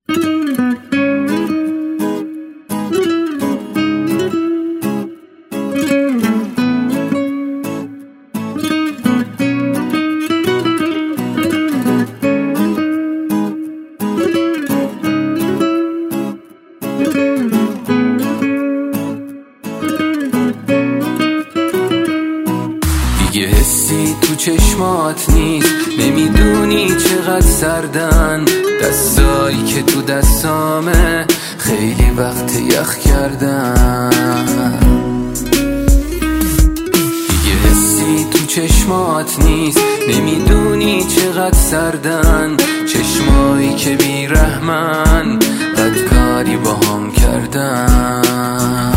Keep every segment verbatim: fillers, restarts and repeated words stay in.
دیگه حسی تو چشمات نیست، نمیدونی چقدر سردن دستایی که تو دستامه، خیلی وقت یخ کردن. دیگه حسی تو چشمات نیست، نمیدونی چقدر سردن چشمایی که بیرحمن بدکاری با هم کردن.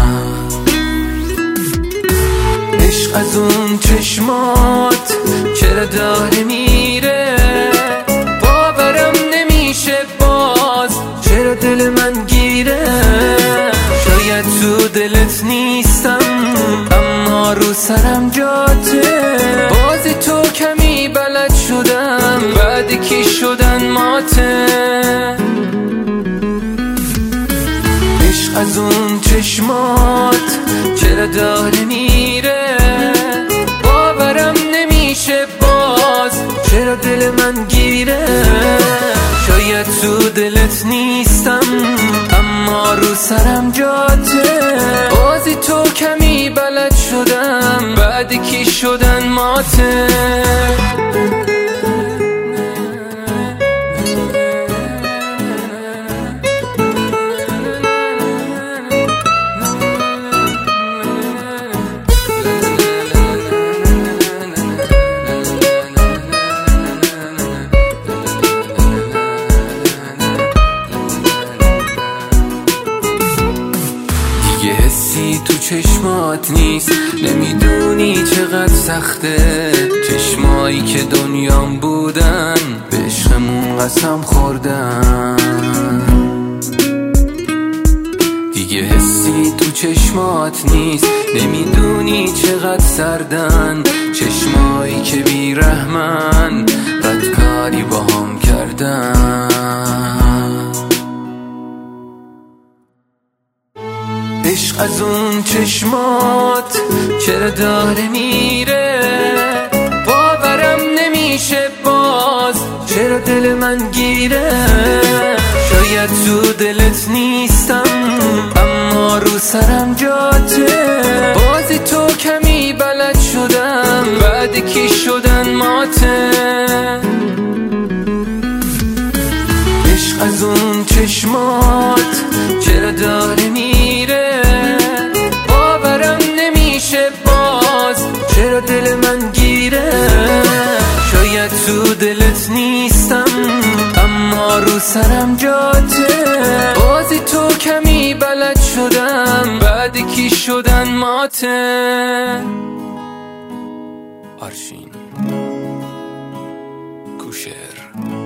عشق از اون چشمات چرا داره میره، باورم نمیشه باز چرا دل من گیره. شاید تو دلت نیستم اما رو سرم جاته، بازی تو کمی بلد شدم بعد کی شدن ماته. عشق از اون چشمات چرا داره میره، باورم نمیشه باز چرا دل من گیره. شاید تو دلت نیستم اما رو سرم جاته، بازی تو کمی بلد شدم بعد کی شدن ماته. دیگه حسی تو چشمات نیست، نمیدونی چقدر سخته چشمایی که دنیام بودن به عشقمون قسم خوردن. دیگه حسی تو چشمات نیست، نمیدونی چقدر سردن چشمایی که بیرحمن بدکاری با هم کردن. عشق از اون چشمات چرا داره میره، باورم نمیشه باز چرا دل من گیره. شاید تو دلت نیستم اما رو سرم جاته، بازی تو کمی بلد شدم بعد کی شدن ماته. عشق از اون چشمات چرا داره میره، باورم نمیشه باز چرا دل من گیره. شاید تو دلت نیستم اما رو سرم جاته، بازی تو کمی بلد شدم بعد کی شدن ماته. آرشین کوشر.